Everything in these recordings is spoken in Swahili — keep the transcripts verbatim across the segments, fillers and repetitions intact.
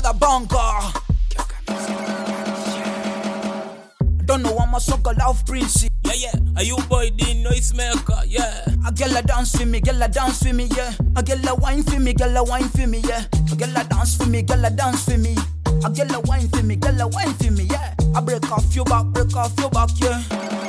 the bunker. Don't know I'm a soccer love prince. Yeah, yeah. Are you boy the noise maker? Yeah. A girl a dance for me, girl a dance for me, yeah. A girl a wine for me, girl a wine for me, yeah. A girl a dance for me, girl a dance for me. A girl a wine for me, girl a wine for me, yeah. I break off your back, break off your back, yeah.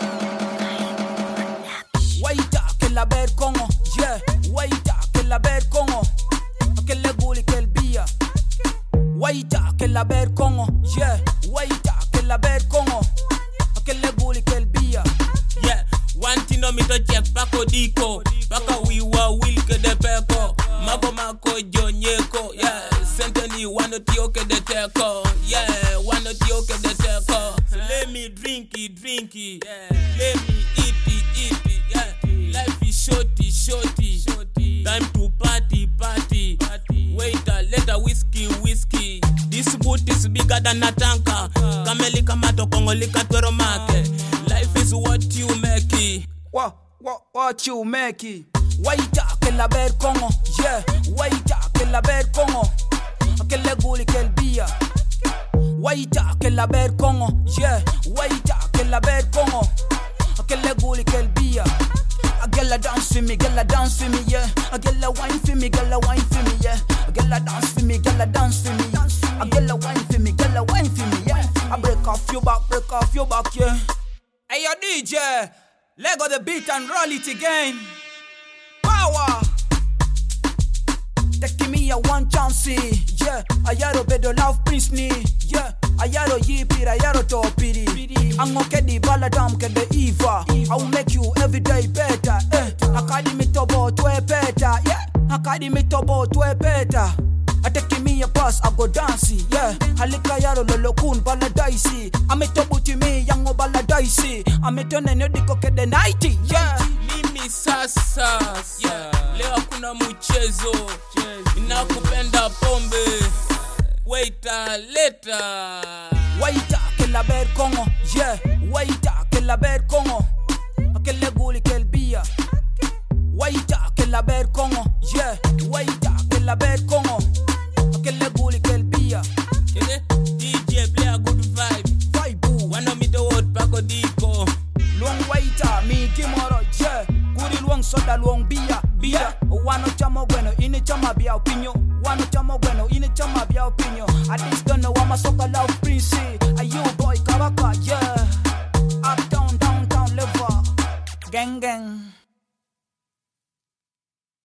Waita que la ver congo, yeah. Waita que la ver congo. Que le guli que el bia. Waita que la ver congo, yeah. Waita que la ver congo. Que le guli que el bia. Yeah. One thing no me to check pako diko. Paka wiwa will ke de peko. Mako mako jonyeko. Yeah. Senteni one tio ke de teko. Yeah. One tio ke de teko. So let me drinky drinky. Yeah. Let me eaty eaty. Yeah. Life is shorty shorty. Shorty. Time to party party. Party. Wait a later whiskey whiskey. This boot is bigger than a tanker. Kameli kamato kongoli katwero make. Life is what you make it. What, what, what you make it? Waita que la ver congo, yeah. Waita que la ver congo. Que le guli que el bia. Waita que la ver congo, yeah. Waita que la ver congo. Que le guli que el bia. A girl a dance for me, girl a dance for me, yeah. A girl a wine for me, girl a wine for me, yeah. A girl a dance for me, girl a dance for me. A girl a wine for me, girl a wine for me, yeah. I break off your back, break off your back, yeah. Hey yo D J, let go the beat and roll it again. Power. Take me a one chance, yeah. Ayaro bedo love prince ni, yeah. Ayaro yipi, ayaro topiri. Ango kedi baladam kede Eva. I will make you every day better, eh. Academy tobo twe better, yeah. Academy tobo twe better. I take me a pass, I go dancey, yeah. Halika yaro lolo kun baladaisi. Ame tobuti me yango baladaisi. Ame tone nyodiko kede nighty, yeah. Mimi sasa, yeah. Leo kuna mchezo. Inakupenda pombe. Waita later. Waita que la ver congo, yeah. Waita que la ver congo. Que le guli que el bia. Waita que la ver congo, yeah. Waita que la ver congo. Que le guli que el bia. D J play a good vibe. Vibe. Wanna me the word pako diko. Luong waita mi kimoro, yeah. Guri luong soda luong bia, bia. Wano chamo bueno, ini chama bia opinyo. Wano chamo bueno, ini chama bia opinyo. I just don't know I'm a soccer love prince. Are you boy Kawaka, yeah. Up down, down, down, level. Gang gang.